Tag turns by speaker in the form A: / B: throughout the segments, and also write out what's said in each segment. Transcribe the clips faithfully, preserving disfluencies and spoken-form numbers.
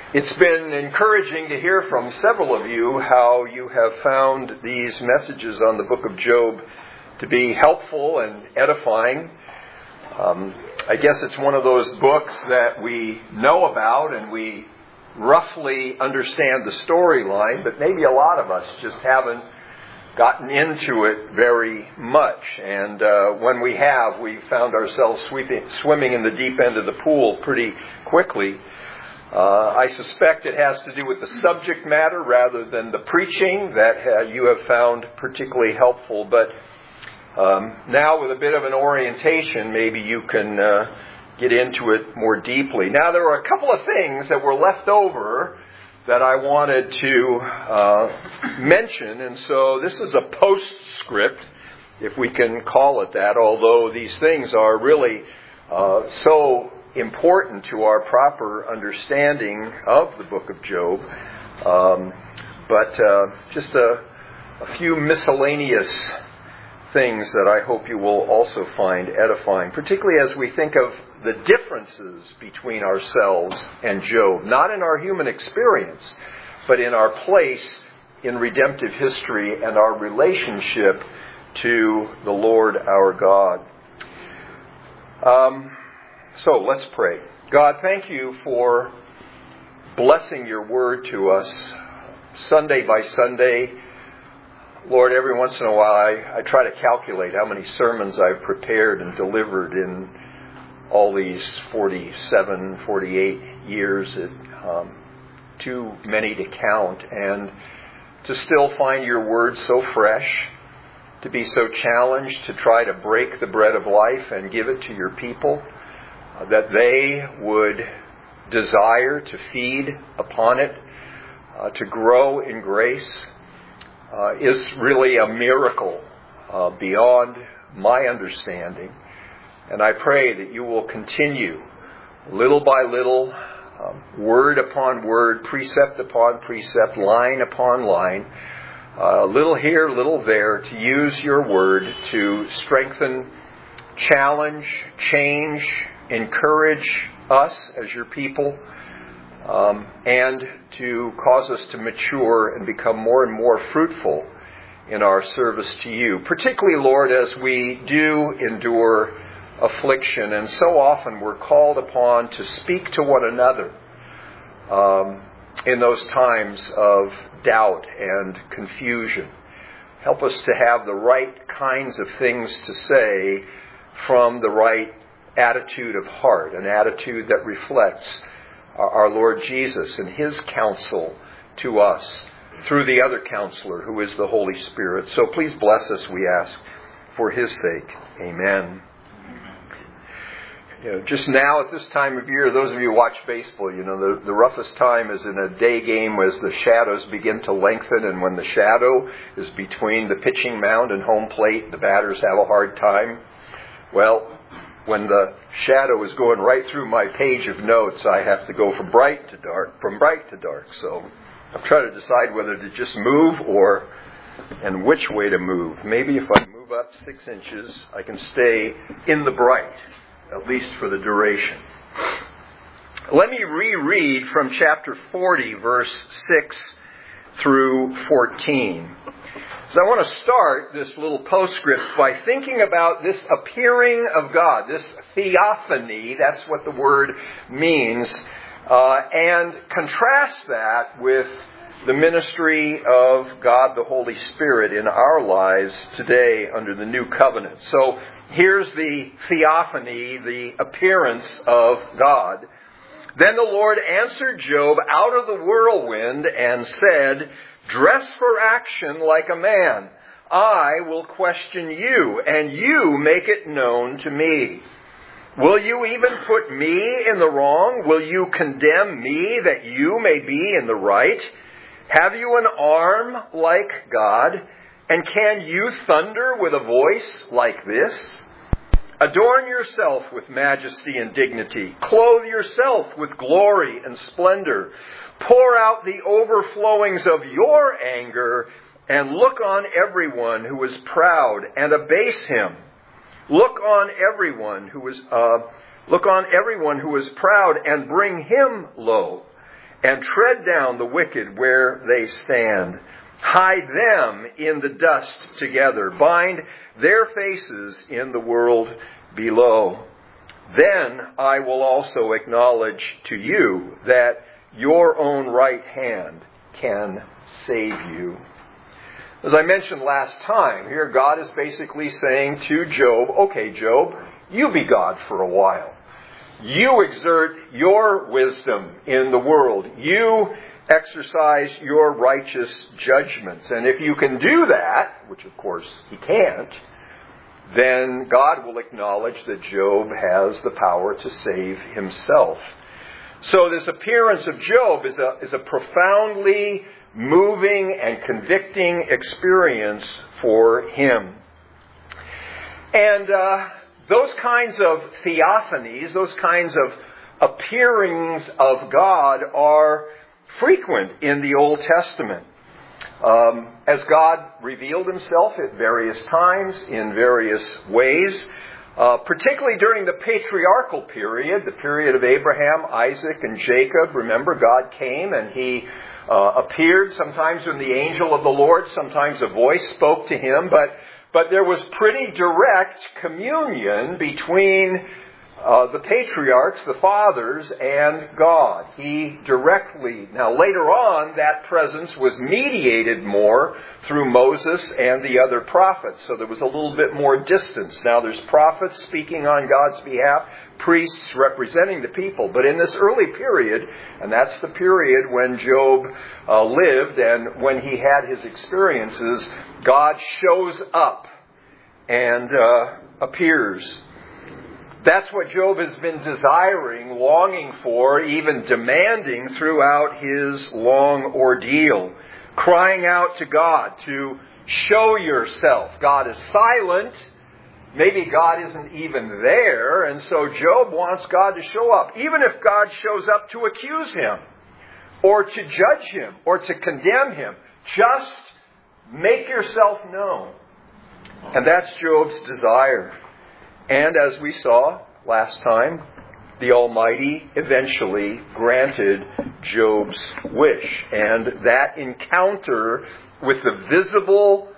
A: It's been encouraging to hear from several of you how you have found these messages on the book of Job to be helpful and edifying. Um, I guess it's one of those books that we know about and we roughly understand the storyline, but maybe a lot of us just haven't gotten into it very much. And uh, when we have, we found ourselves sweeping, swimming in the deep end of the pool pretty quickly. Uh, I suspect it has to do with the subject matter rather than the preaching that uh, you have found particularly helpful. But um, now with a bit of an orientation, maybe you can uh, get into it more deeply. Now there are a couple of things that were left over that I wanted to uh, mention. And so this is a postscript, if we can call it that, although these things are really uh, so important to our proper understanding of the book of Job. Um, but uh, just a, a few miscellaneous things that I hope you will also find edifying, particularly as we think of the differences between ourselves and Job, not in our human experience, but in our place in redemptive history and our relationship to the Lord our God. Um, so let's pray. God, thank you for blessing your word to us Sunday by Sunday. Lord, every once in a while I, I try to calculate how many sermons I've prepared and delivered in all these forty-seven, forty-eight years. It, um, too many to count. And to still find your word so fresh, to be so challenged to try to break the bread of life and give it to your people, uh, that they would desire to feed upon it, uh, to grow in grace, Uh, is really a miracle uh, beyond my understanding. And I pray that you will continue, little by little, um, word upon word, precept upon precept, line upon line, uh, little here, little there, to use your word to strengthen, challenge, change, encourage us as your people, Um, and to cause us to mature and become more and more fruitful in our service to you. Particularly, Lord, as we do endure affliction, and so often we're called upon to speak to one another um, in those times of doubt and confusion. Help us to have the right kinds of things to say from the right attitude of heart, an attitude that reflects our Lord Jesus and His counsel to us through the other counselor who is the Holy Spirit. So please bless us, we ask, for His sake. Amen. You know, just now at this time of year, those of you who watch baseball, you know, the, the roughest time is in a day game as the shadows begin to lengthen, and when the shadow is between the pitching mound and home plate, the batters have a hard time. Well, when the shadow is going right through my page of notes, I have to go from bright to dark, from bright to dark. So I'm trying to decide whether to just move or, and which way to move. Maybe if I move up six inches, I can stay in the bright, at least for the duration. Let me reread from chapter forty, verse six through fourteen. So I want to start this little postscript by thinking about this appearing of God, this theophany, that's what the word means, uh, and contrast that with the ministry of God the Holy Spirit in our lives today under the new covenant. So here's the theophany, the appearance of God. Then the Lord answered Job out of the whirlwind and said, "Dress for action like a man. I will question you, and you make it known to me. Will you even put me in the wrong? Will you condemn me that you may be in the right? Have you an arm like God? And can you thunder with a voice like this? Adorn yourself with majesty and dignity. Clothe yourself with glory and splendor. Pour out the overflowings of your anger and look on everyone who is proud and abase him. Look on everyone who is uh, look on everyone who is proud and bring him low. and tread down the wicked where they stand. Hide them in the dust together. Bind their faces in the world below. Then I will also acknowledge to you that your own right hand can save you. As I mentioned last time, here God is basically saying to Job, okay, Job, you be God for a while. You exert your wisdom in the world. You exercise your righteous judgments. And if you can do that, which of course he can't, then God will acknowledge that Job has the power to save himself. So this appearance of Job is a, is a profoundly moving and convicting experience for him. And uh, those kinds of theophanies, those kinds of appearings of God are frequent in the Old Testament. Um, as God revealed himself at various times in various ways, uh, particularly during the patriarchal period, the period of Abraham, Isaac, and Jacob. Remember, God came and he uh, appeared sometimes in the angel of the Lord, sometimes a voice spoke to him, but but there was pretty direct communion between Uh, the patriarchs, the fathers, and God. He directly, now later on, that presence was mediated more through Moses and the other prophets. So there was a little bit more distance. Now there's prophets speaking on God's behalf, priests representing the people. But in this early period, and that's the period when Job uh, lived and when he had his experiences, God shows up and uh, appears. That's what Job has been desiring, longing for, even demanding throughout his long ordeal. Crying out to God to show yourself. God is silent. Maybe God isn't even there. And so Job wants God to show up. Even if God shows up to accuse him, or to judge him, or to condemn him, just make yourself known. And that's Job's desire. And as we saw last time, the Almighty eventually granted Job's wish. And that encounter with the visible,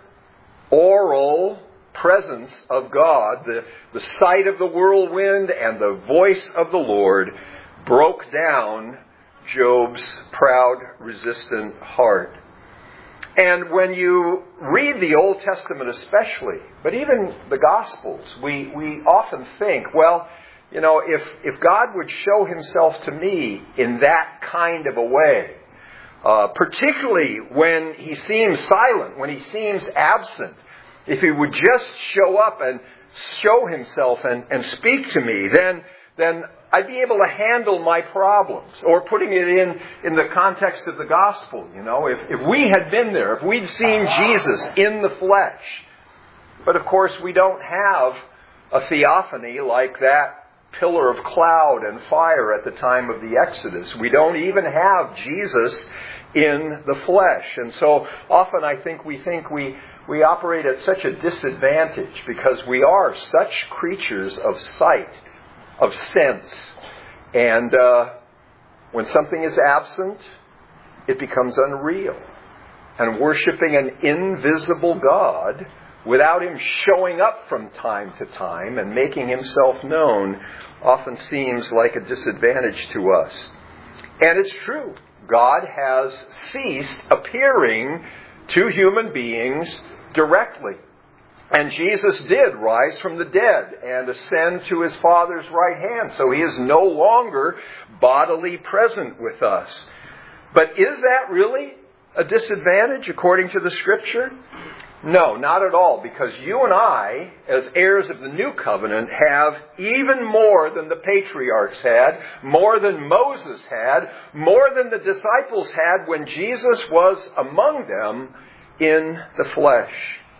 A: oral presence of God, the, the sight of the whirlwind and the voice of the Lord, broke down Job's proud, resistant heart. And when you read the Old Testament especially, but even the Gospels, we, we often think, well, you know, if, if God would show himself to me in that kind of a way, uh, particularly when he seems silent, when he seems absent, if he would just show up and show himself and, and speak to me, then then I'd be able to handle my problems. Or putting it in, in the context of the gospel, you know, if, if we had been there, if we'd seen Jesus in the flesh. But of course, we don't have a theophany like that pillar of cloud and fire at the time of the Exodus. We don't even have Jesus in the flesh. And so often I think we think we, we operate at such a disadvantage because we are such creatures of sight, of sense. And uh, when something is absent, it becomes unreal. And worshiping an invisible God without him showing up from time to time and making himself known often seems like a disadvantage to us. And it's true. God has ceased appearing to human beings directly. And Jesus did rise from the dead and ascend to his Father's right hand. So he is no longer bodily present with us. But is that really a disadvantage according to the Scripture? No, not at all. Because you and I, as heirs of the new covenant, have even more than the patriarchs had, more than Moses had, more than the disciples had when Jesus was among them in the flesh.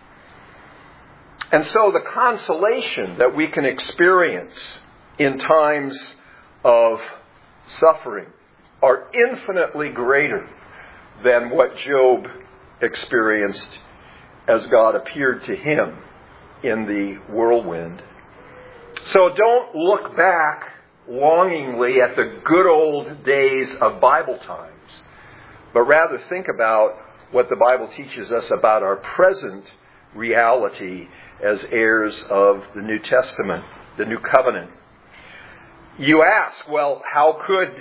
A: And so the consolation that we can experience in times of suffering are infinitely greater than what Job experienced as God appeared to him in the whirlwind. So don't look back longingly at the good old days of Bible times, but rather think about what the Bible teaches us about our present reality as heirs of the New Testament, the New Covenant. You ask, well, how could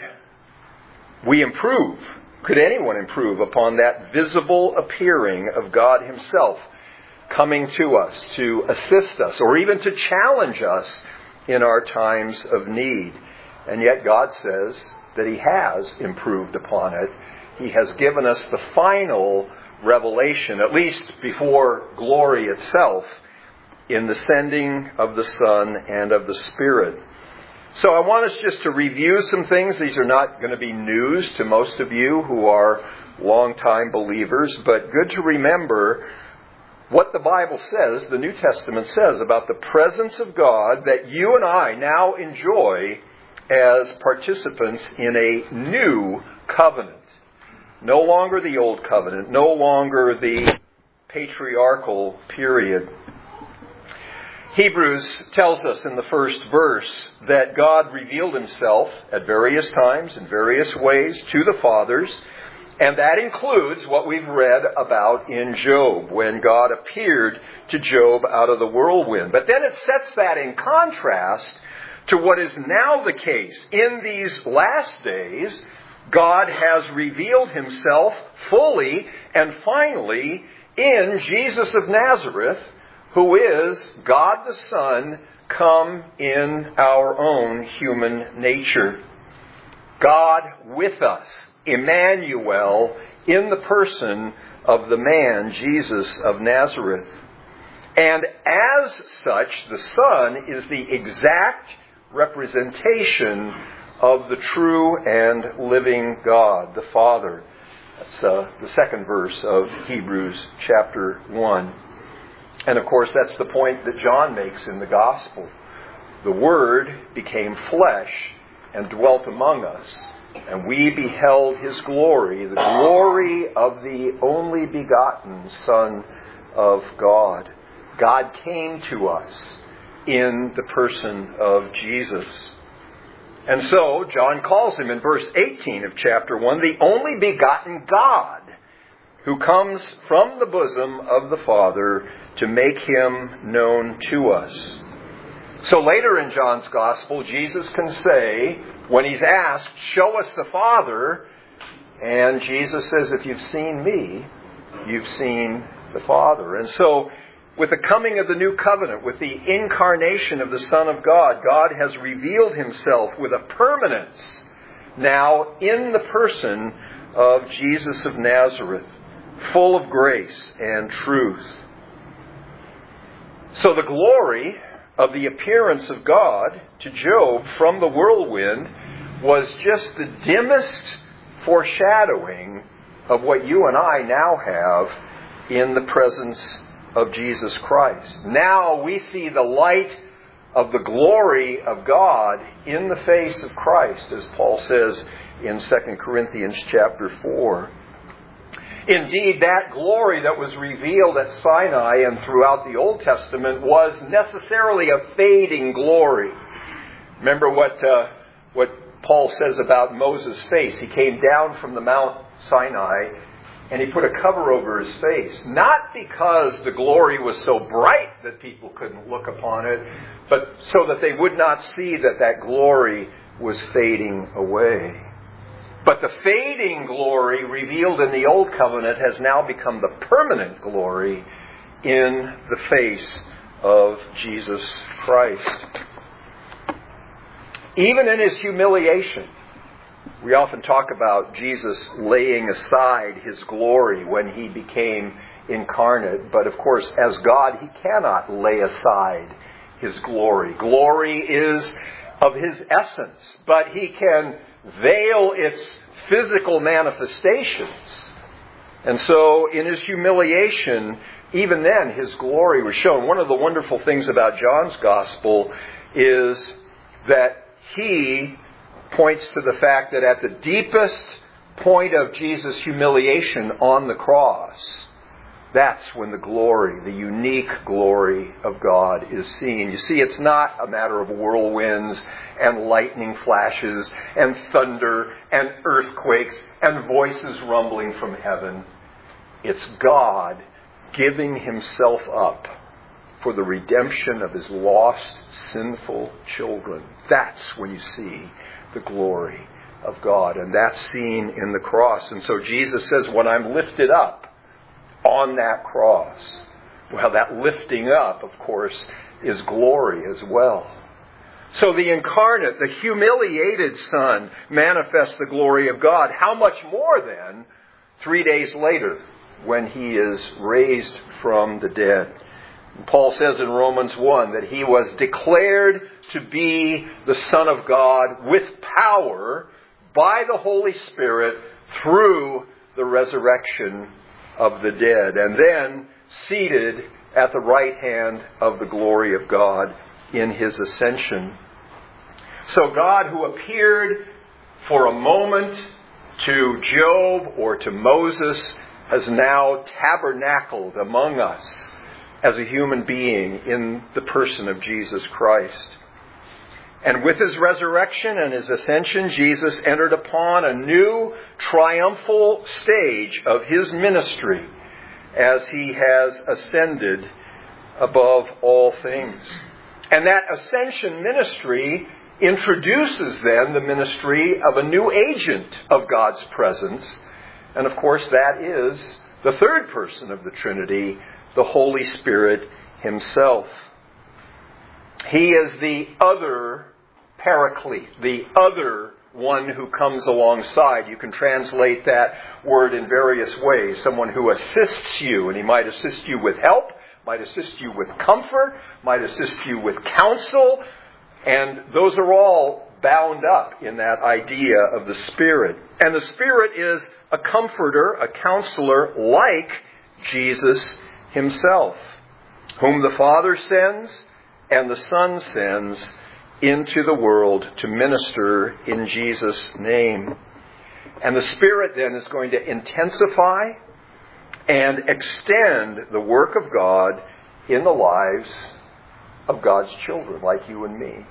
A: we improve? Could anyone improve upon that visible appearing of God Himself coming to us to assist us or even to challenge us in our times of need? And yet God says that He has improved upon it. He has given us the final revelation, at least before glory itself, in the sending of the Son and of the Spirit. So I want us just to review some things. These are not going to be news to most of you who are longtime believers, but good to remember what the Bible says, the New Testament says, about the presence of God that you and I now enjoy as participants in a new covenant. No longer the old covenant, no longer the patriarchal period. Hebrews tells us in the first verse that God revealed Himself at various times in various ways to the fathers, and that includes what we've read about in Job, when God appeared to Job out of the whirlwind. But then it sets that in contrast to what is now the case. In these last days, God has revealed Himself fully and finally in Jesus of Nazareth, who is God the Son come in our own human nature. God with us, Emmanuel, in the person of the man Jesus of Nazareth. And as such, the Son is the exact representation of the true and living God, the Father. That's uh, the second verse of Hebrews chapter one. And of course, that's the point that John makes in the Gospel. The Word became flesh and dwelt among us, and we beheld His glory, the glory of the only begotten Son of God. God came to us in the person of Jesus. And so, John calls Him in verse eighteen of chapter one, the only begotten God, who comes from the bosom of the Father to make Him known to us. So later in John's Gospel, Jesus can say, when He's asked, show us the Father, and Jesus says, if you've seen me, you've seen the Father. And so, with the coming of the new covenant, with the incarnation of the Son of God, God has revealed Himself with a permanence now in the person of Jesus of Nazareth, full of grace and truth. So the glory of the appearance of God to Job from the whirlwind was just the dimmest foreshadowing of what you and I now have in the presence of Jesus Christ. Now we see the light of the glory of God in the face of Christ, as Paul says in Second Corinthians chapter four. Indeed, that glory that was revealed at Sinai and throughout the Old Testament was necessarily a fading glory. Remember what uh, what Paul says about Moses' face. He came down from the Mount Sinai and he put a cover over his face. Not because the glory was so bright that people couldn't look upon it, but so that they would not see that that glory was fading away. But the fading glory revealed in the Old Covenant has now become the permanent glory in the face of Jesus Christ. Even in His humiliation, we often talk about Jesus laying aside His glory when He became incarnate. But of course, as God, He cannot lay aside His glory. Glory is of His essence, but He can veil its physical manifestations. And so in His humiliation, even then His glory was shown. One of the wonderful things about John's Gospel is that he points to the fact that at the deepest point of Jesus' humiliation on the cross, That's when the glory, the unique glory of God is seen. You see, it's not a matter of whirlwinds and lightning flashes and thunder and earthquakes and voices rumbling from heaven. It's God giving himself up for the redemption of his lost, sinful children. That's when you see the glory of God. And that's seen in the cross. And so Jesus says, when I'm lifted up on that cross, well, that lifting up, of course, is glory as well. So the incarnate, the humiliated Son manifests the glory of God. How much more then, three days later, when he is raised from the dead? Paul says in Romans one that he was declared to be the Son of God with power by the Holy Spirit through the resurrection of the dead, and then seated at the right hand of the glory of God in his ascension. So God, who appeared for a moment to Job or to Moses, has now tabernacled among us as a human being in the person of Jesus Christ. And with his resurrection and his ascension, Jesus entered upon a new triumphal stage of his ministry as he has ascended above all things. And that ascension ministry introduces then the ministry of a new agent of God's presence. And of course that is the third person of the Trinity, the Holy Spirit himself. He is the other Paraclete, the other one who comes alongside. You can translate that word in various ways. Someone who assists you, and he might assist you with help, might assist you with comfort, might assist you with counsel, and those are all bound up in that idea of the Spirit. And the Spirit is a comforter, a counselor like Jesus himself, whom the Father sends and the Son sends into the world to minister in Jesus' name. And the Spirit then is going to intensify and extend the work of God in the lives of God's children, like you and me.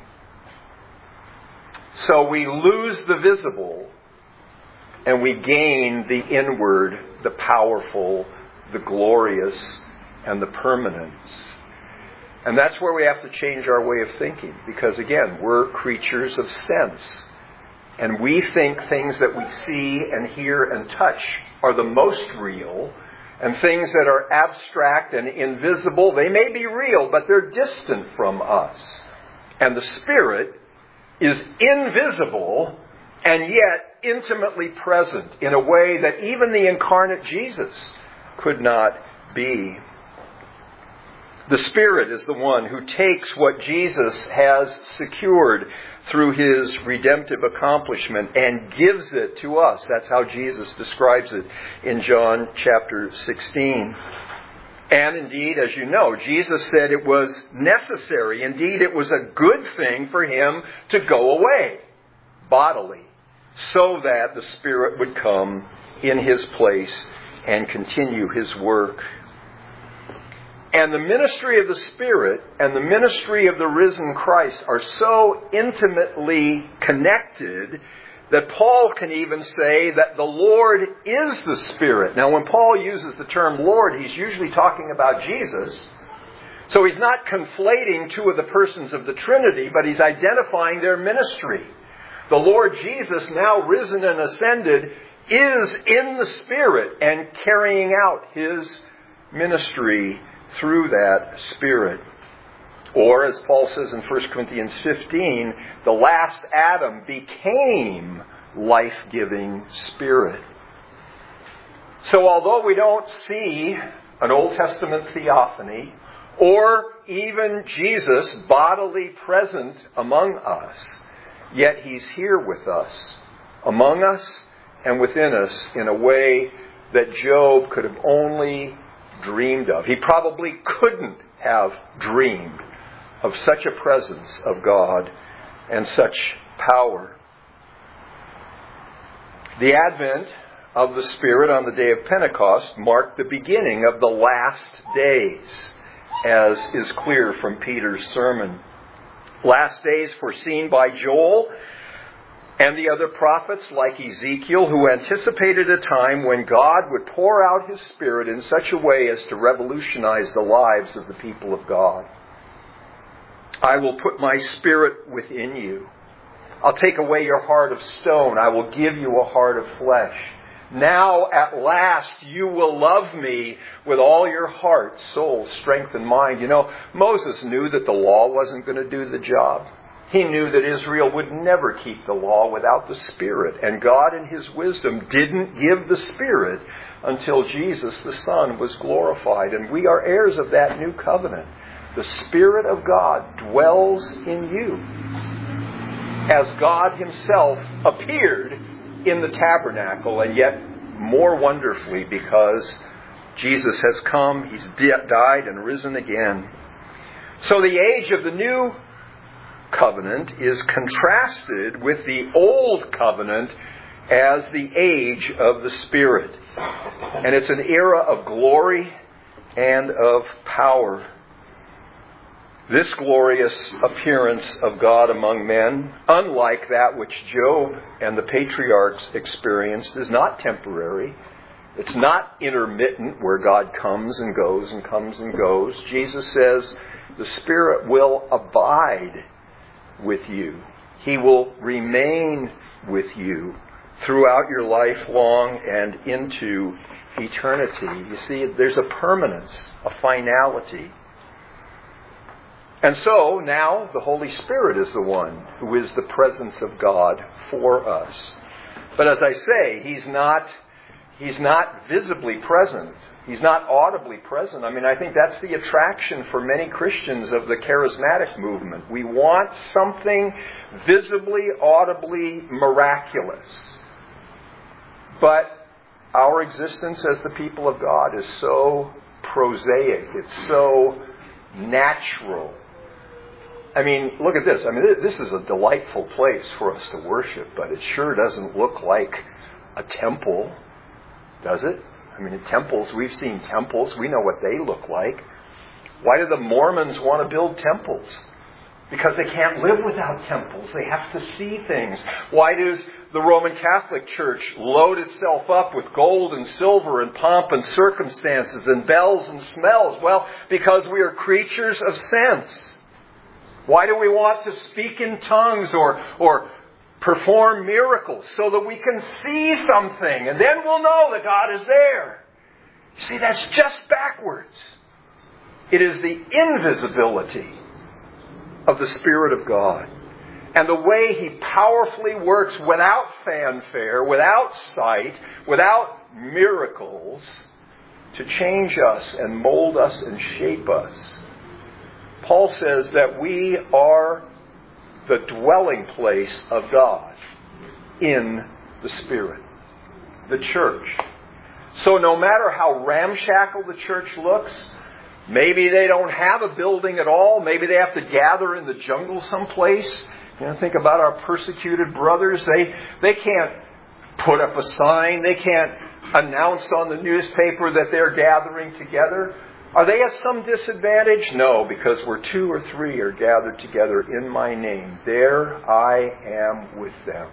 A: So we lose the visible and we gain the inward, the powerful, the glorious, and the permanent. And that's where we have to change our way of thinking. Because again, we're creatures of sense. And we think things that we see and hear and touch are the most real. And things that are abstract and invisible, they may be real, but they're distant from us. And the Spirit is invisible and yet intimately present in a way that even the incarnate Jesus could not be. The Spirit is the one who takes what Jesus has secured through his redemptive accomplishment and gives it to us. That's how Jesus describes it in John chapter sixteen. And indeed, as you know, Jesus said it was necessary. Indeed, it was a good thing for him to go away bodily so that the Spirit would come in his place and continue his work. And the ministry of the Spirit and the ministry of the risen Christ are so intimately connected that Paul can even say that the Lord is the Spirit. Now, when Paul uses the term Lord, he's usually talking about Jesus. So he's not conflating two of the persons of the Trinity, but he's identifying their ministry. The Lord Jesus, now risen and ascended, is in the Spirit and carrying out his ministry through that Spirit. Or, as Paul says in First Corinthians fifteen, the last Adam became life-giving Spirit. So although we don't see an Old Testament theophany, or even Jesus bodily present among us, yet he's here with us, among us and within us in a way that Job could have only dreamed of. He probably couldn't have dreamed of such a presence of God and such power. The advent of the Spirit on the day of Pentecost marked the beginning of the last days, as is clear from Peter's sermon. Last days foreseen by Joel and the other prophets like Ezekiel, who anticipated a time when God would pour out His Spirit in such a way as to revolutionize the lives of the people of God. I will put my Spirit within you. I'll take away your heart of stone. I will give you a heart of flesh. Now at last you will love me with all your heart, soul, strength, and mind. You know, Moses knew that the law wasn't going to do the job. He knew that Israel would never keep the law without the Spirit. And God in His wisdom didn't give the Spirit until Jesus the Son was glorified. And we are heirs of that new covenant. The Spirit of God dwells in you, as God Himself appeared in the tabernacle, and yet more wonderfully because Jesus has come, He's died and risen again. So the age of the new covenant is contrasted with the old covenant as the age of the Spirit. And it's an era of glory and of power. This glorious appearance of God among men, unlike that which Job and the patriarchs experienced, is not temporary. It's not intermittent where God comes and goes and comes and goes. Jesus says the Spirit will abide with you. He will remain with you throughout your life long and into eternity. You see, there's a permanence, a finality. And so now the Holy Spirit is the one who is the presence of God for us. But as I say, He's not, He's not visibly present. He's not audibly present. I mean, I think that's the attraction for many Christians of the charismatic movement. We want something visibly, audibly miraculous. But our existence as the people of God is so prosaic. It's so natural. I mean, look at this. I mean, this is a delightful place for us to worship, but it sure doesn't look like a temple, does it? I mean, in temples, we've seen temples. We know what they look like. Why do the Mormons want to build temples? Because they can't live without temples. They have to see things. Why does the Roman Catholic Church load itself up with gold and silver and pomp and circumstances and bells and smells? Well, because we are creatures of sense. Why do we want to speak in tongues or, or perform miracles? So that we can see something, and then we'll know that God is there. You see, that's just backwards. It is the invisibility of the Spirit of God, and the way He powerfully works without fanfare, without sight, without miracles, to change us and mold us and shape us. Paul says that we are the dwelling place of God in the Spirit, the church. So no matter how ramshackle the church looks, maybe they don't have a building at all, maybe they have to gather in the jungle someplace. You know, think about our persecuted brothers. They, they can't put up a sign. They can't announce on the newspaper that they're gathering together. Are they at some disadvantage? No, because where two or three are gathered together in my name, there I am with them.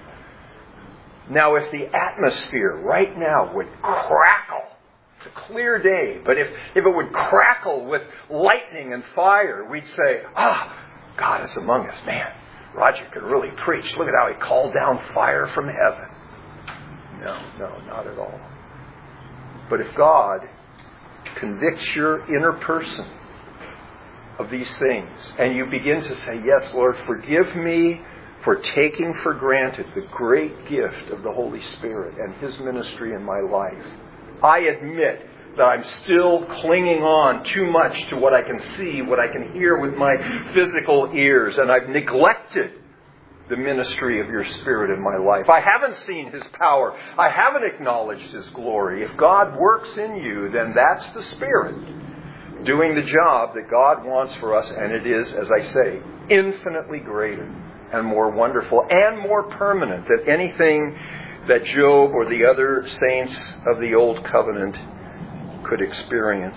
A: Now, if the atmosphere right now would crackle, it's a clear day, but if, if it would crackle with lightning and fire, we'd say, ah, God is among us. Man, Roger could really preach. Look at how he called down fire from heaven. No, no, not at all. But if God convicts your inner person of these things, and you begin to say, yes, Lord, forgive me for taking for granted the great gift of the Holy Spirit and His ministry in my life. I admit that I'm still clinging on too much to what I can see, what I can hear with my physical ears, and I've neglected the ministry of your Spirit in my life. I haven't seen His power. I haven't acknowledged His glory. If God works in you, then that's the Spirit doing the job that God wants for us, and it is, as I say, infinitely greater and more wonderful and more permanent than anything that Job or the other saints of the Old Covenant could experience.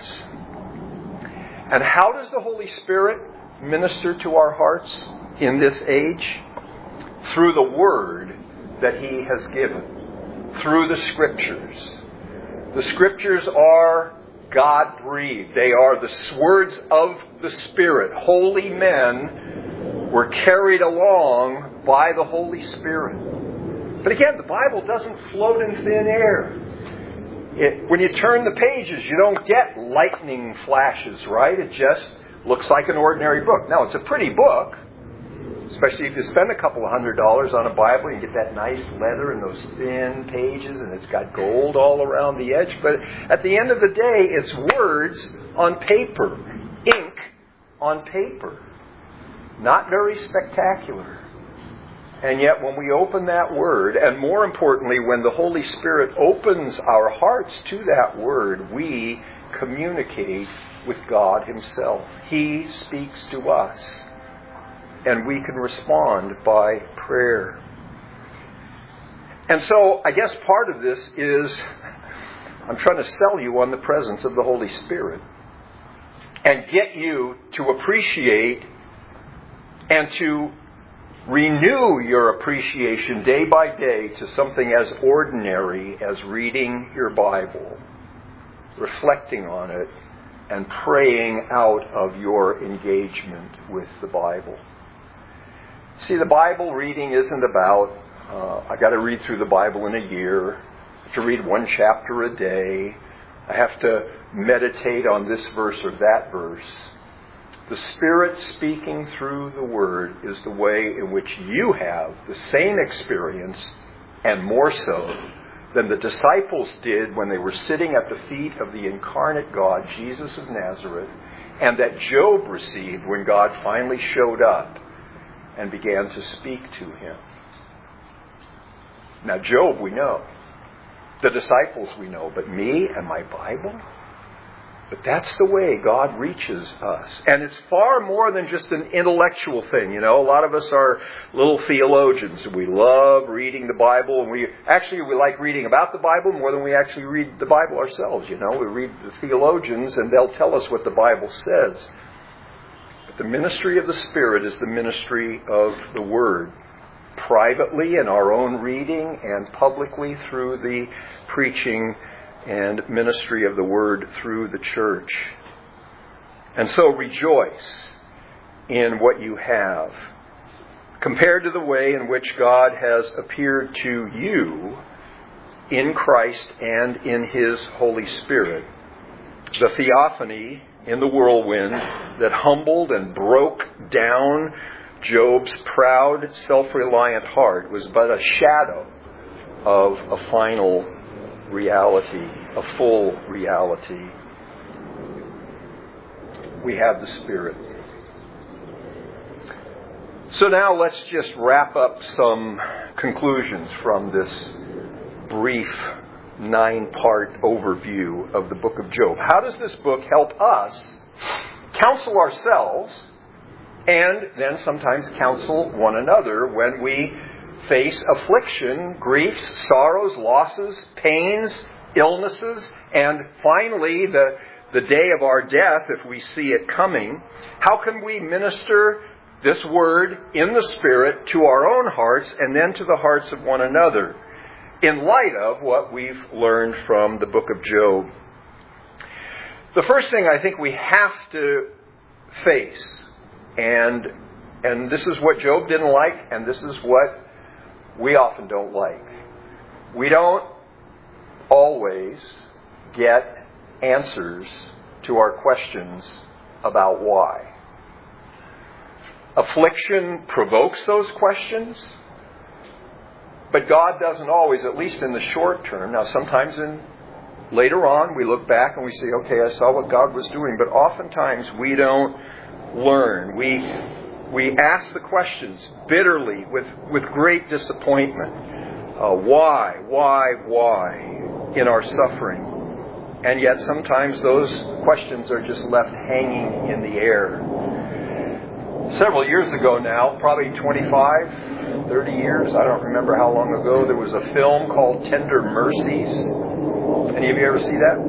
A: And how does the Holy Spirit minister to our hearts in this age? Through the Word that He has given, through the Scriptures. The Scriptures are God-breathed. They are the words of the Spirit. Holy men were carried along by the Holy Spirit. But again, the Bible doesn't float in thin air. It, when you turn the pages, you don't get lightning flashes, right? It just looks like an ordinary book. Now, it's a pretty book, especially if you spend a couple of hundred dollars on a Bible. You get that nice leather and those thin pages, and it's got gold all around the edge. But at the end of the day, it's words on paper, ink on paper. Not very spectacular. And yet when we open that Word, and more importantly, when the Holy Spirit opens our hearts to that Word, we communicate with God Himself. He speaks to us. And we can respond by prayer. And so, I guess part of this is, I'm trying to sell you on the presence of the Holy Spirit. And get you to appreciate and to renew your appreciation day by day to something as ordinary as reading your Bible, reflecting on it, and praying out of your engagement with the Bible. See, the Bible reading isn't about, uh, I got to read through the Bible in a year, I have to read one chapter a day, I have to meditate on this verse or that verse. The Spirit speaking through the Word is the way in which you have the same experience, and more so, than the disciples did when they were sitting at the feet of the incarnate God, Jesus of Nazareth, and that Job received when God finally showed up and began to speak to him. Now, Job we know. The disciples we know. But me and my Bible? But that's the way God reaches us. And it's far more than just an intellectual thing. You know, a lot of us are little theologians. We love reading the Bible. And we actually, we like reading about the Bible more than we actually read the Bible ourselves. You know, we read the theologians and they'll tell us what the Bible says. But the ministry of the Spirit is the ministry of the Word. Privately in our own reading and publicly through the preaching and ministry of the Word through the church. And so rejoice in what you have. Compared to the way in which God has appeared to you in Christ and in His Holy Spirit, the theophany in the whirlwind that humbled and broke down Job's proud, self-reliant heart was but a shadow of a final reality, a full reality. We have the Spirit. So now let's just wrap up some conclusions from this brief nine-part overview of the book of Job. How does this book help us counsel ourselves and then sometimes counsel one another when we face affliction, griefs, sorrows, losses, pains, illnesses, and finally the, the day of our death, if we see it coming? How can we minister this word in the Spirit to our own hearts and then to the hearts of one another in light of what we've learned from the book of Job? The first thing I think we have to face, and and this is what Job didn't like, and this is what we often don't like. We don't always get answers to our questions about why. Affliction provokes those questions, but God doesn't always, at least in the short term. Now, sometimes in later on we look back and we say, okay, I saw what God was doing, but oftentimes we don't learn. We we ask the questions bitterly with, with great disappointment. Uh, why, why, why in our suffering? And yet sometimes those questions are just left hanging in the air. Several years ago now, probably twenty-five, thirty years, I don't remember how long ago, there was a film called Tender Mercies. Any of you ever see that?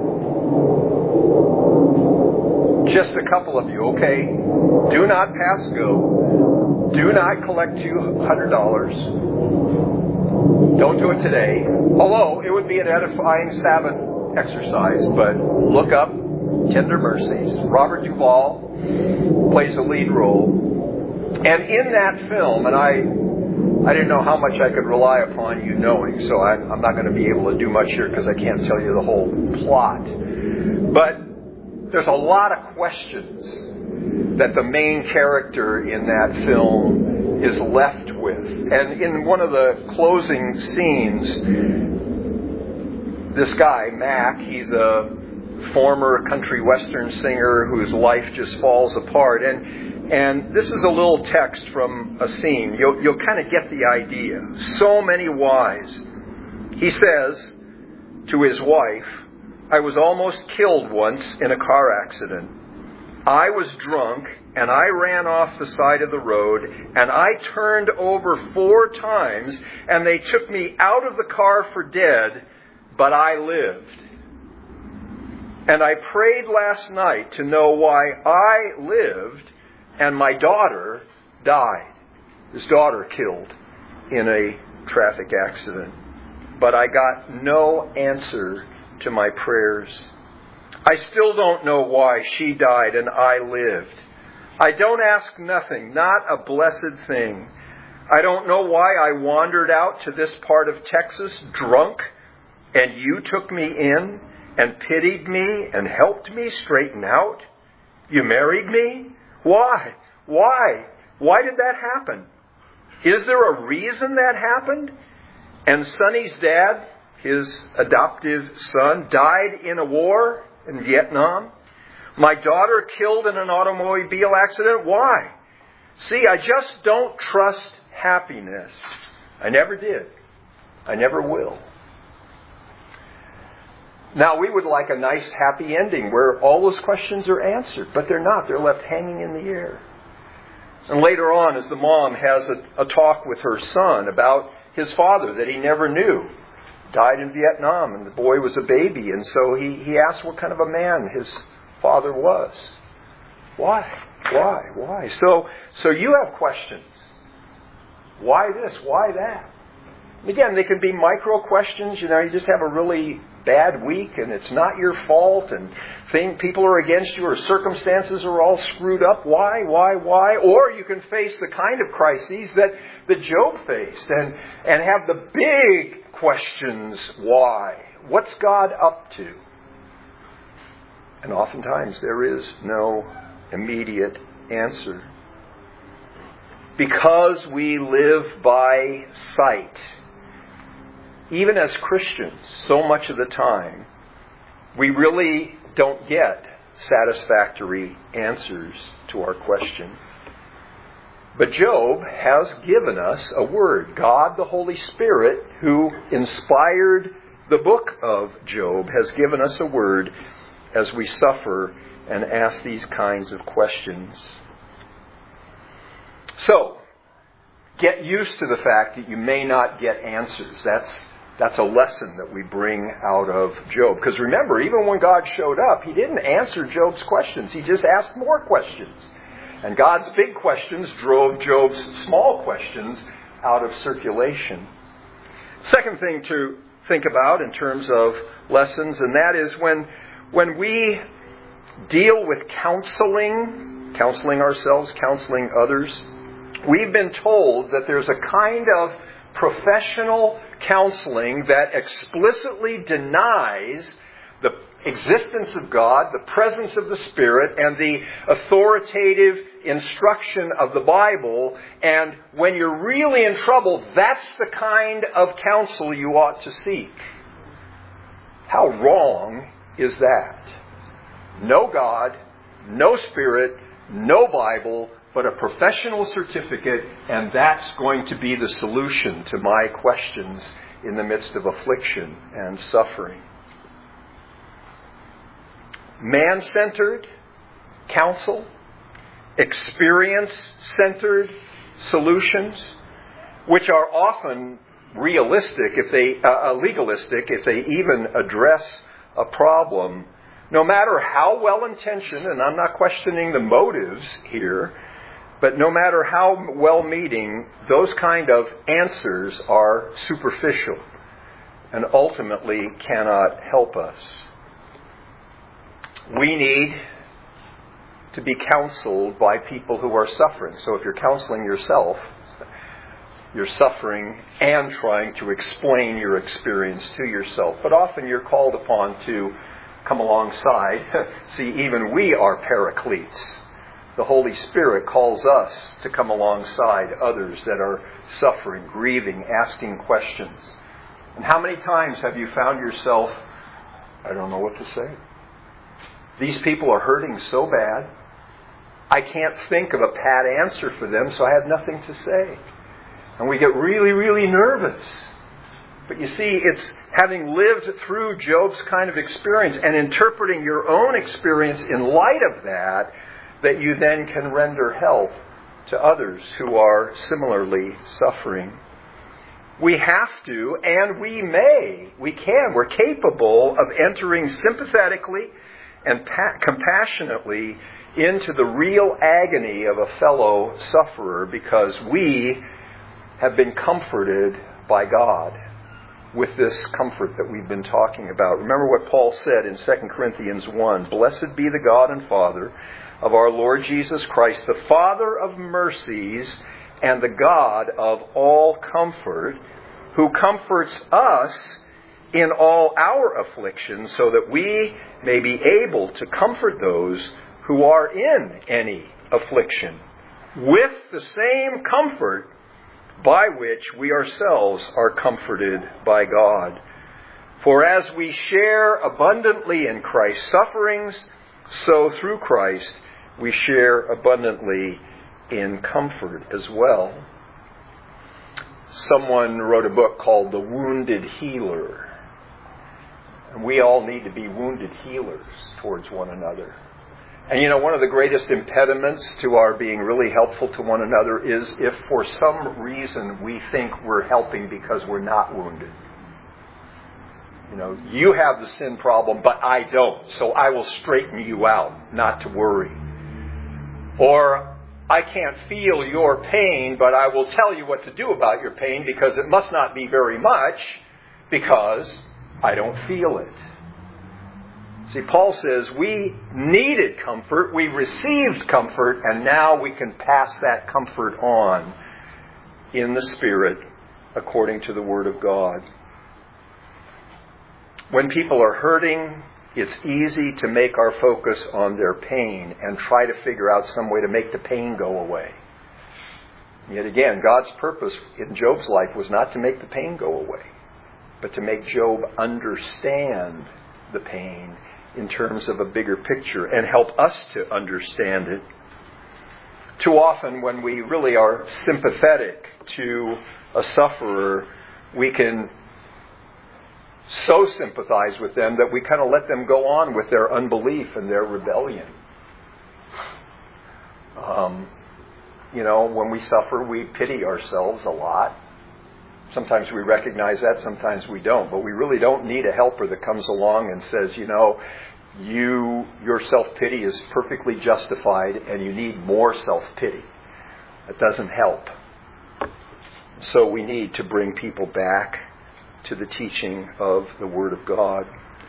A: Just a couple of you, okay? Do not pass go. Do not collect two hundred dollars. Don't do it today. Although it would be an edifying Sabbath exercise, but look up Tender Mercies. Robert Duvall plays a lead role. And in that film, and I I didn't know how much I could rely upon you knowing, so I'm, I'm not going to be able to do much here because I can't tell you the whole plot. But there's a lot of questions that the main character in that film is left with. And in one of the closing scenes, this guy, Mac, he's a former country western singer whose life just falls apart. And and this is a little text from a scene. You'll, you'll kind of get the idea. So many whys. He says to his wife, I was almost killed once in a car accident. I was drunk and I ran off the side of the road and I turned over four times and they took me out of the car for dead, but I lived. And I prayed last night to know why I lived and my daughter died. His daughter killed in a traffic accident. But I got no answer to my prayers. I still don't know why she died and I lived. I don't ask nothing, not a blessed thing. I don't know why I wandered out to this part of Texas drunk and you took me in and pitied me and helped me straighten out. You married me? Why? Why? Why did that happen? Is there a reason that happened? And Sonny's dad, his adoptive son, died in a war in Vietnam. My daughter killed in an automobile accident. Why? See, I just don't trust happiness. I never did. I never will. Now, we would like a nice, happy ending where all those questions are answered, but they're not. They're left hanging in the air. And later on, as the mom has a, a talk with her son about his father that he never knew, died in Vietnam, and the boy was a baby, and so he, he asked what kind of a man his father was. Why? Why? Why? So, so you have questions. Why this? Why that? Again, they can be micro questions. You know, you just have a really bad week and it's not your fault and thing, people are against you or circumstances are all screwed up. Why, why, why? Or you can face the kind of crises that, that Job faced and, and have the big questions. Why? What's God up to? And oftentimes there is no immediate answer. Because we live by sight, even as Christians, so much of the time, we really don't get satisfactory answers to our question. But Job has given us a word. God, the Holy Spirit, who inspired the book of Job, has given us a word as we suffer and ask these kinds of questions. So, get used to the fact that you may not get answers. That's That's a lesson that we bring out of Job. Because remember, even when God showed up, He didn't answer Job's questions. He just asked more questions. And God's big questions drove Job's small questions out of circulation. Second thing to think about in terms of lessons, and that is when, when we deal with counseling, counseling ourselves, counseling others, we've been told that there's a kind of professional counseling that explicitly denies the existence of God, the presence of the Spirit, and the authoritative instruction of the Bible. And when you're really in trouble, that's the kind of counsel you ought to seek. How wrong is that? No God, no Spirit, no Bible, but a professional certificate, and that's going to be the solution to my questions in the midst of affliction and suffering. Man-centered counsel, experience-centered solutions. which are often realistic, if they uh, legalistic, if they even address a problem, no matter how well-intentioned, and I'm not questioning the motives here, but no matter how well-meaning, those kind of answers are superficial and ultimately cannot help us. We need to be counseled by people who are suffering. So if you're counseling yourself, you're suffering and trying to explain your experience to yourself. But often you're called upon to come alongside. See, even we are paracletes. The Holy Spirit calls us to come alongside others that are suffering, grieving, asking questions. And how many times have you found yourself, I don't know what to say. These people are hurting so bad. I can't think of a pat answer for them, so I have nothing to say. And we get really, really nervous. But you see, it's having lived through Job's kind of experience and interpreting your own experience in light of that, that you then can render help to others who are similarly suffering. We have to, and we may, we can, we're capable of entering sympathetically and pa- compassionately into the real agony of a fellow sufferer, because we have been comforted by God with this comfort that we've been talking about. Remember what Paul said in Second Corinthians one, "Blessed be the God and Father of our Lord Jesus Christ, the Father of mercies and the God of all comfort, who comforts us in all our afflictions, so that we may be able to comfort those who are in any affliction, with the same comfort by which we ourselves are comforted by God. For as we share abundantly in Christ's sufferings, so through Christ we share abundantly in comfort as well." Someone wrote a book called The Wounded Healer. And we all need to be wounded healers towards one another. And you know, one of the greatest impediments to our being really helpful to one another is if for some reason we think we're helping because we're not wounded. You know, you have the sin problem, but I don't, so I will straighten you out, not to worry. Or, I can't feel your pain, but I will tell you what to do about your pain, because it must not be very much, because I don't feel it. See, Paul says we needed comfort, we received comfort, and now we can pass that comfort on in the Spirit according to the Word of God. When people are hurting, it's easy to make our focus on their pain and try to figure out some way to make the pain go away. Yet again, God's purpose in Job's life was not to make the pain go away, but to make Job understand the pain in terms of a bigger picture and help us to understand it. Too often when we really are sympathetic to a sufferer, we can so sympathize with them that we kind of let them go on with their unbelief and their rebellion. Um, you know, when we suffer, we pity ourselves a lot. Sometimes we recognize that, sometimes we don't. But we really don't need a helper that comes along and says, you know, you your self-pity is perfectly justified and you need more self-pity. That doesn't help. So we need to bring people back to the teaching of the Word of God.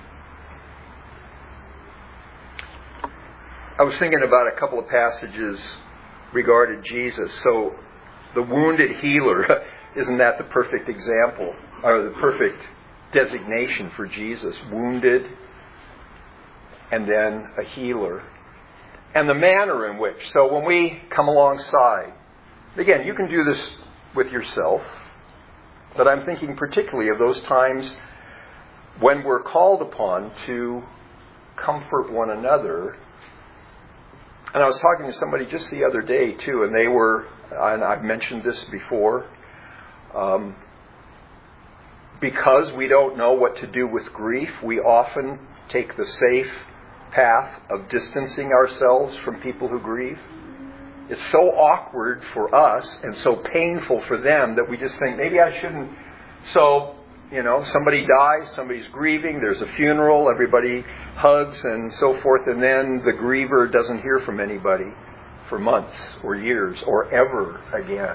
A: I was thinking about a couple of passages regarding Jesus. So the wounded healer, isn't that the perfect example, or the perfect designation for Jesus? Wounded, and then a healer. And the manner in which. So when we come alongside, again, you can do this with yourself, but I'm thinking particularly of those times when we're called upon to comfort one another. And I was talking to somebody just the other day too, and they were, and I've mentioned this before, um, because we don't know what to do with grief, we often take the safe path of distancing ourselves from people who grieve. it's so awkward for us and so painful for them that we just think, maybe I shouldn't. So, you know, somebody dies, somebody's grieving, there's a funeral, everybody hugs and so forth, and then the griever doesn't hear from anybody for months or years or ever again.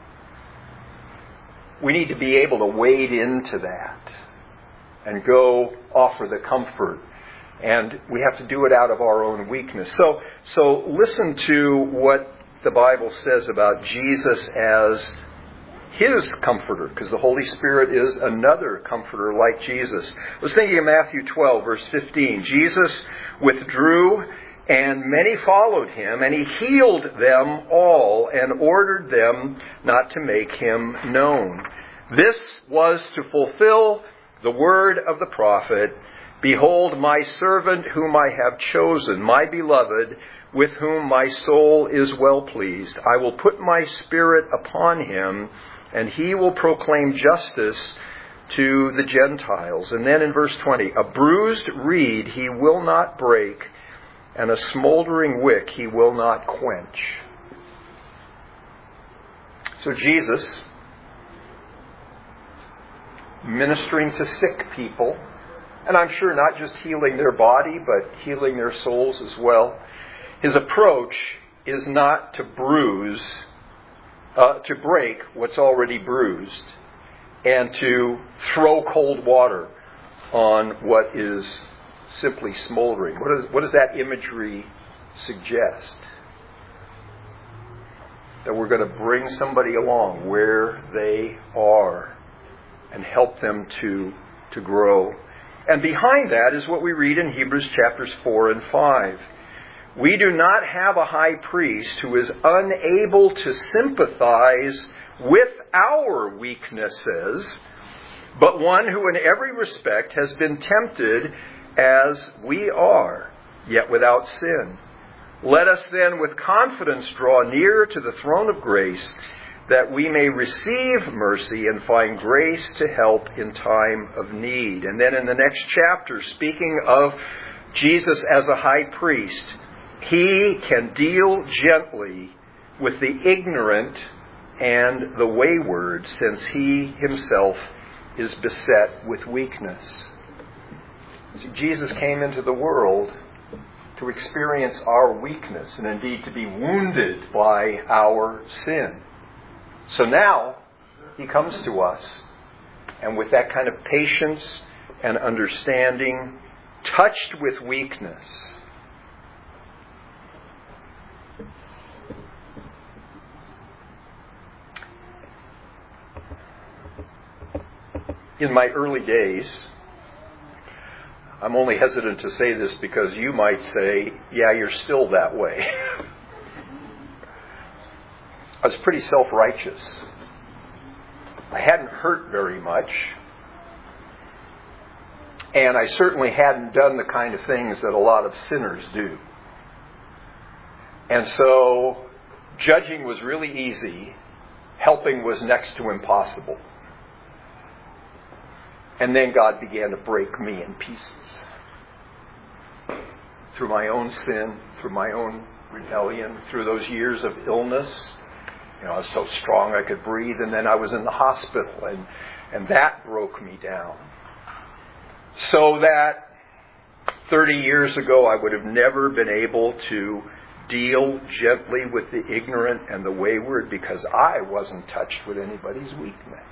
A: We need to be able to wade into that and go offer the comfort. And we have to do it out of our own weakness. So, so listen to what the Bible says about Jesus as His comforter, because the Holy Spirit is another comforter like Jesus. I was thinking of Matthew twelve, verse fifteen. Jesus withdrew, and many followed Him, and He healed them all and ordered them not to make Him known. This was to fulfill the word of the prophet, "Behold, my servant whom I have chosen, my beloved, with whom my soul is well pleased. I will put my spirit upon him, and he will proclaim justice to the Gentiles." And then in verse twenty, "A bruised reed he will not break, and a smoldering wick he will not quench." So Jesus, ministering to sick people, and I'm sure not just healing their body, but healing their souls as well. His approach is not to bruise, uh, to break what's already bruised, and to throw cold water on what is simply smoldering. What, is, what does that imagery suggest? That we're going to bring somebody along where they are and help them to, to grow. And behind that is what we read in Hebrews chapters four and five. We do not have a high priest who is unable to sympathize with our weaknesses, but one who in every respect has been tempted as we are, yet without sin. Let us then with confidence draw near to the throne of grace, that we may receive mercy and find grace to help in time of need. And then in the next chapter, speaking of Jesus as a high priest, He can deal gently with the ignorant and the wayward, since He Himself is beset with weakness. See, Jesus came into the world to experience our weakness and indeed to be wounded by our sin. So now He comes to us, and with that kind of patience and understanding, touched with weakness, in my early days, I'm only hesitant to say this because you might say, yeah, you're still that way. I was pretty self-righteous. I hadn't hurt very much. And I certainly hadn't done the kind of things that a lot of sinners do. And so, judging was really easy. Helping was next to impossible. And then God began to break me in pieces. Through my own sin, through my own rebellion, through those years of illness. You know, I was so strong I could breathe, and then I was in the hospital, and, and that broke me down. So that thirty years ago I would have never been able to deal gently with the ignorant and the wayward because I wasn't touched with anybody's weakness.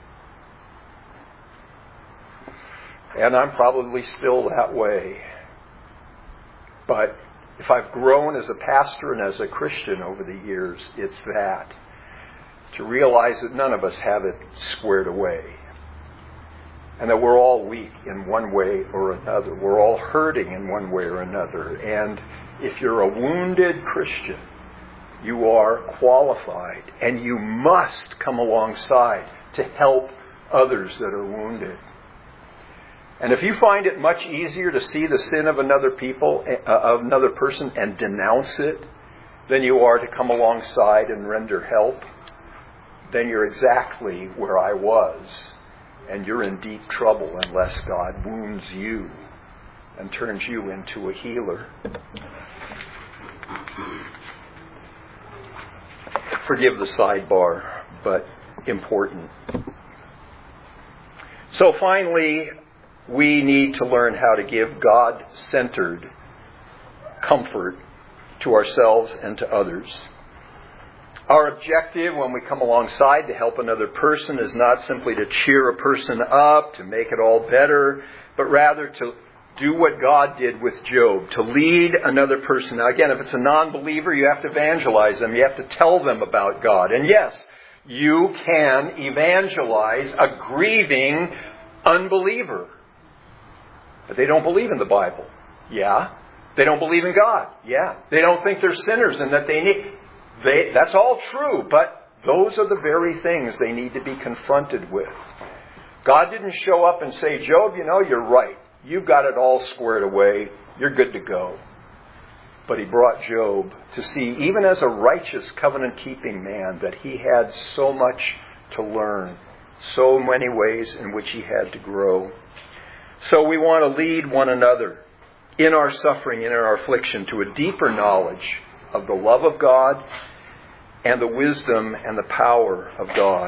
A: And I'm probably still that way. But if I've grown as a pastor and as a Christian over the years, it's that. To realize that none of us have it squared away. And that we're all weak in one way or another. We're all hurting in one way or another. And if you're a wounded Christian, you are qualified. And you must come alongside to help others that are wounded. And if you find it much easier to see the sin of another people, uh, of another person, and denounce it, than you are to come alongside and render help, then you're exactly where I was, and you're in deep trouble unless God wounds you and turns you into a healer. Forgive the sidebar, but important. So finally, we need to learn how to give God-centered comfort to ourselves and to others. Our objective when we come alongside to help another person is not simply to cheer a person up, to make it all better, but rather to do what God did with Job, to lead another person. Now again, if it's a non-believer, you have to evangelize them. You have to tell them about God. And yes, you can evangelize a grieving unbeliever. But they don't believe in the Bible. Yeah. They don't believe in God. Yeah. They don't think they're sinners and that they need... They, that's all true, but those are the very things they need to be confronted with. God didn't show up and say, Job, you know, you're right. You've got it all squared away. You're good to go. But He brought Job to see, even as a righteous covenant-keeping man, that he had so much to learn, so many ways in which he had to grow. So we want to lead one another in our suffering and in our affliction to a deeper knowledge of the love of God and the wisdom and the power of God.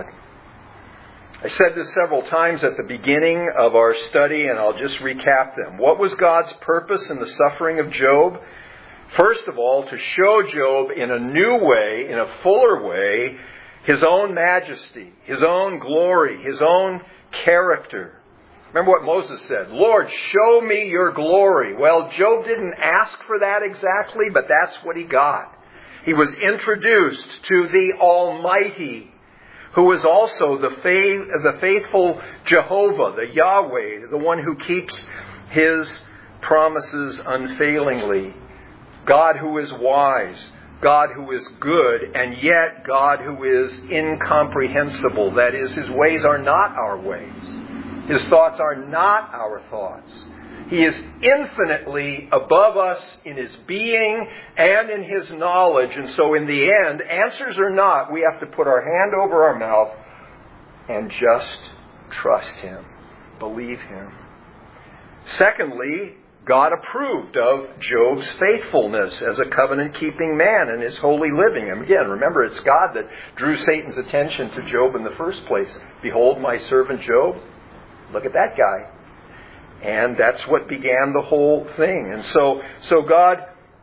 A: I said this several times at the beginning of our study, and I'll just recap them. What was God's purpose in the suffering of Job? First of all, to show Job in a new way, in a fuller way, His own majesty, His own glory, His own character. Remember what Moses said, Lord, show me your glory. Well, Job didn't ask for that exactly, but that's what he got. He was introduced to the Almighty, who was also the faith, the faithful Jehovah, the Yahweh, the one who keeps His promises unfailingly. God who is wise, God who is good, and yet God who is incomprehensible. That is, His ways are not our ways. His thoughts are not our thoughts. He is infinitely above us in His being and in His knowledge. And so in the end, answers or not, we have to put our hand over our mouth and just trust Him, believe Him. Secondly, God approved of Job's faithfulness as a covenant-keeping man and his holy living. And again, remember, it's God that drew Satan's attention to Job in the first place. Behold, my servant Job. Look at that guy. And that's what began the whole thing. And so, so God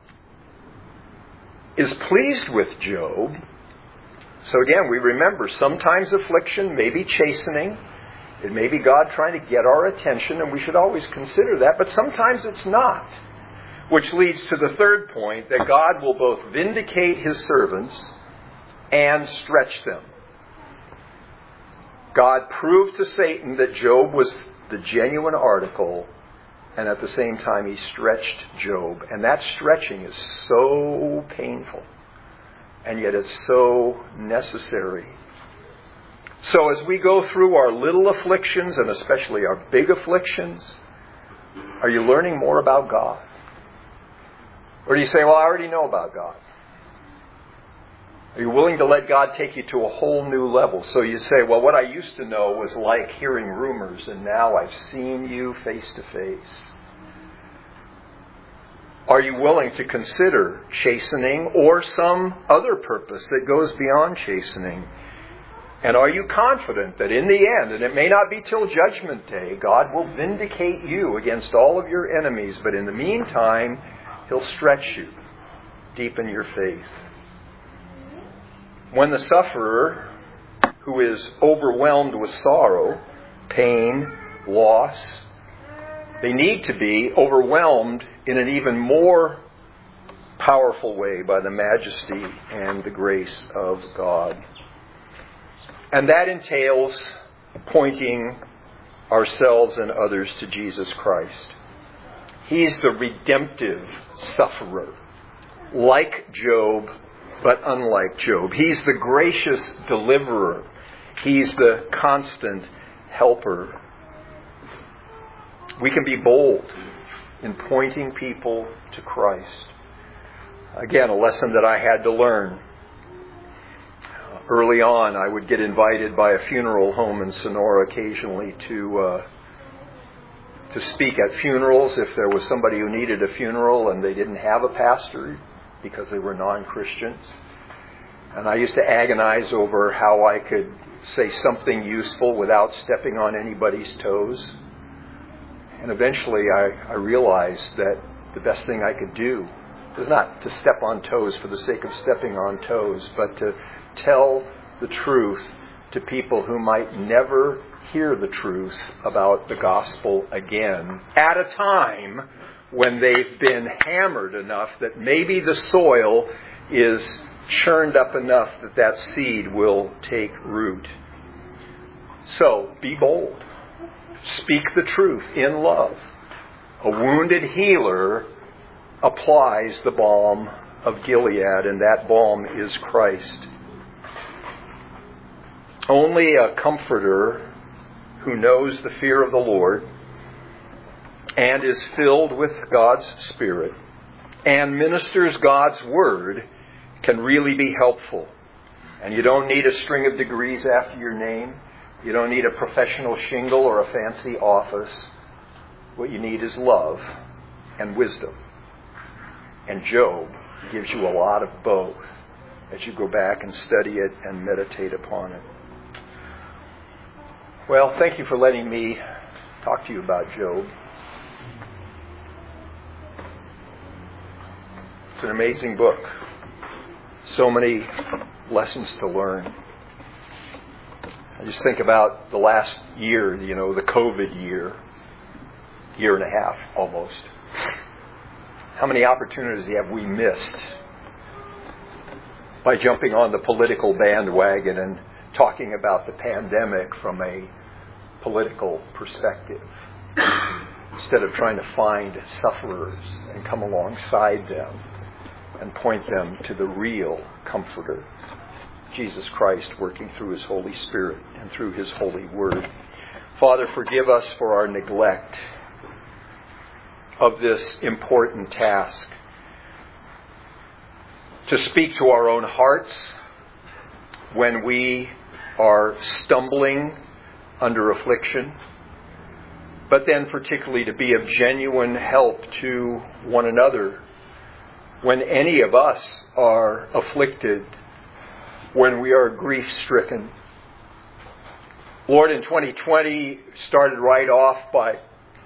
A: is pleased with Job. So again, we remember, sometimes affliction, maybe chastening. It may be God trying to get our attention, and we should always consider that. But sometimes it's not. Which leads to the third point, that God will both vindicate His servants and stretch them. God proved to Satan that Job was the genuine article, and at the same time He stretched Job. And that stretching is so painful, and yet it's so necessary. So as we go through our little afflictions, and especially our big afflictions, are you learning more about God? Or do you say, well, I already know about God? Are you willing to let God take you to a whole new level? So you say, well, what I used to know was like hearing rumors, and now I've seen you face to face. Are you willing to consider chastening or some other purpose that goes beyond chastening? And are you confident that in the end, and it may not be till Judgment Day, God will vindicate you against all of your enemies, but in the meantime, He'll stretch you, deepen your faith. When the sufferer, who is overwhelmed with sorrow, pain, loss, they need to be overwhelmed in an even more powerful way by the majesty and the grace of God. And that entails pointing ourselves and others to Jesus Christ. He's the redemptive sufferer, like Job, but unlike Job. He's the gracious deliverer. He's the constant helper. We can be bold in pointing people to Christ. Again, a lesson that I had to learn. Early on, I would get invited by a funeral home in Sonora occasionally to uh, to speak at funerals if there was somebody who needed a funeral and they didn't have a pastor because they were non-Christians. And I used to agonize over how I could say something useful without stepping on anybody's toes. And eventually I, I realized that the best thing I could do was not to step on toes for the sake of stepping on toes, but to tell the truth to people who might never hear the truth about the gospel again at a time when they've been hammered enough that maybe the soil is churned up enough that that seed will take root. So, be bold. Speak the truth in love. A wounded healer applies the balm of Gilead, and that balm is Christ. Only a comforter who knows the fear of the Lord and is filled with God's Spirit and ministers God's Word can really be helpful. And you don't need a string of degrees after your name. You don't need a professional shingle or a fancy office. What you need is love and wisdom. And Job gives you a lot of both as you go back and study it and meditate upon it. Well, thank you for letting me talk to you about Job. It's an amazing book. So many lessons to learn. I just think about the last year, you know, the COVID year, year and a half almost. How many opportunities have we missed by jumping on the political bandwagon and talking about the pandemic from a political perspective instead of trying to find sufferers and come alongside them and point them to the real comforter, Jesus Christ, working through His Holy Spirit and through His holy word. Father, forgive us for our neglect of this important task to speak to our own hearts when we are stumbling under affliction, but then particularly to be of genuine help to one another when any of us are afflicted, when we are grief-stricken. Lord, in twenty twenty, started right off by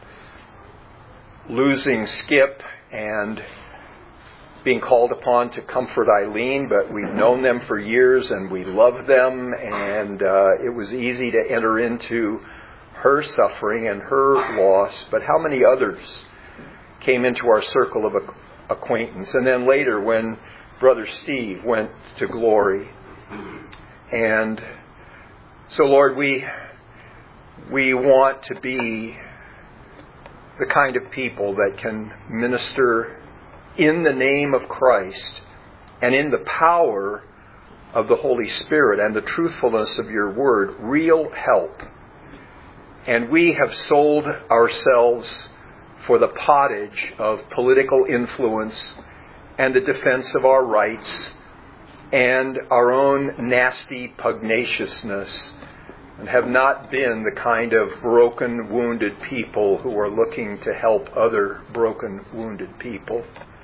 A: losing Skip and being called upon to comfort Eileen, but we've known them for years and we love them, and uh, it was easy to enter into her suffering and her loss. But how many others came into our circle of acquaintance? And then later when Brother Steve went to glory. And so, Lord, we we want to be the kind of people that can minister in the name of Christ and in the power of the Holy Spirit and the truthfulness of your word, real help. And we have sold ourselves for the pottage of political influence and the defense of our rights and our own nasty pugnaciousness, and have not been the kind of broken, wounded people who are looking to help other broken, wounded people.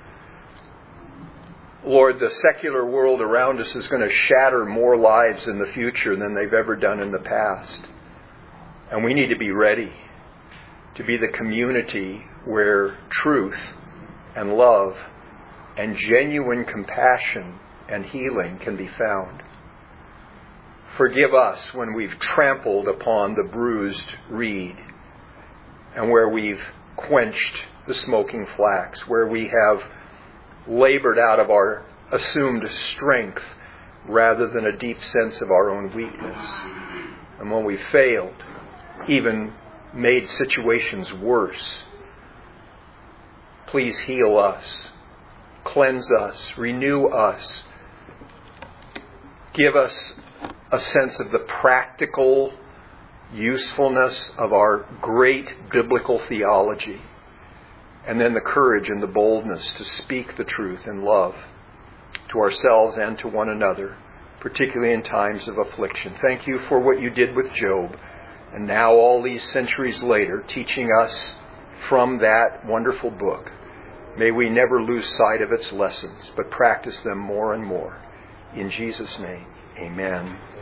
A: Lord, the secular world around us is going to shatter more lives in the future than they've ever done in the past. And we need to be ready to be the community where truth and love and genuine compassion and healing can be found. Forgive us when we've trampled upon the bruised reed and where we've quenched the smoking flax, where we have labored out of our assumed strength rather than a deep sense of our own weakness. And when we failed, even made situations worse. Please heal us, cleanse us, renew us. Give us a sense of the practical usefulness of our great biblical theology, and then the courage and the boldness to speak the truth in love to ourselves and to one another, particularly in times of affliction. Thank you for what you did with Job, and now all these centuries later, teaching us from that wonderful book. May we never lose sight of its lessons, but practice them more and more. In Jesus' name, amen.